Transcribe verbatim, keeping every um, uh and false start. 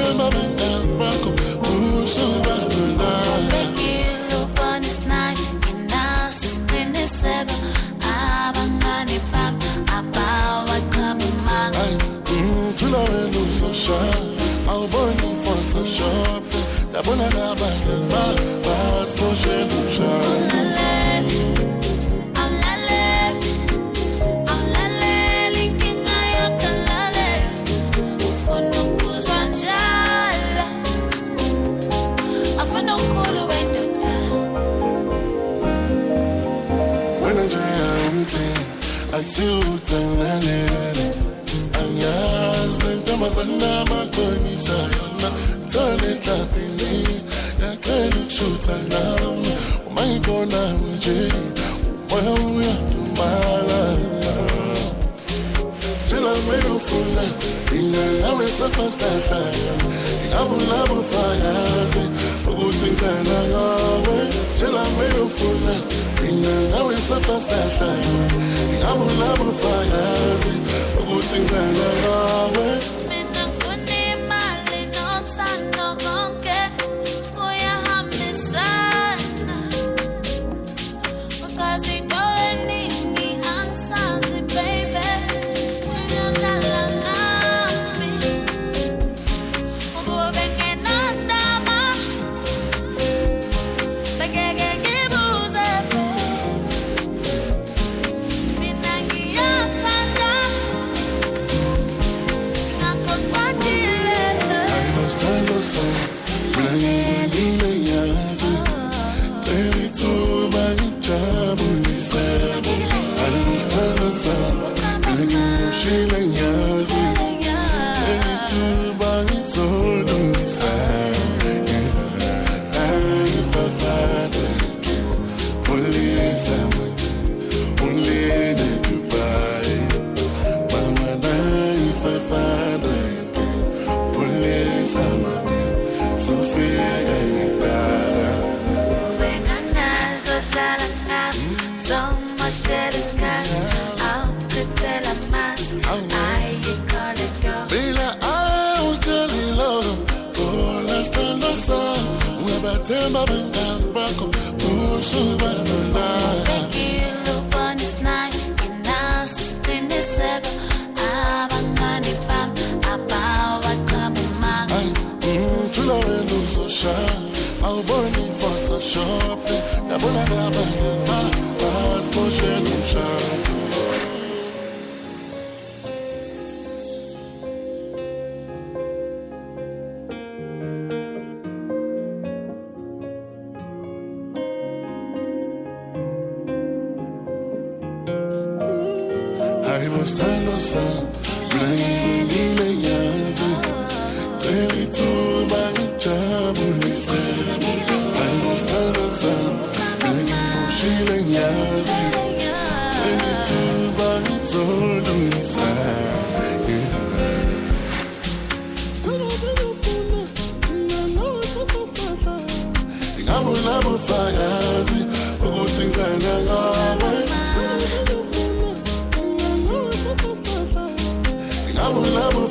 tema bengabakho usubalula bekilo bonisnai inasiqiniseko abangani bam abawa kamanga thula wena usosha awuboni photoshop yabona nabanye basiboshe lusha Ayutanalele anyazle ntamazana makonisa yona tole tlapini yakelu shutana umayibona nje moya uyatumala jela mero fula ingalawe safastasa ingabulabu fayaze ukuthingana ngawe jela mero fula ingalawe safastasa I'm in love with fires, good things I love. Tema bengabakho usubalula bekilo bonisnai inasiqiniseko abangani bam abawa kamanga thula wena uzosha awuboni photoshop yabona nabanye basiboshe lusha I was telling us blind lile yazi Kweli tu banchabu nise I was telling us blind shile yazi Kweli tu banchabu nise Ngabu nabu fayazi Good things I never I will love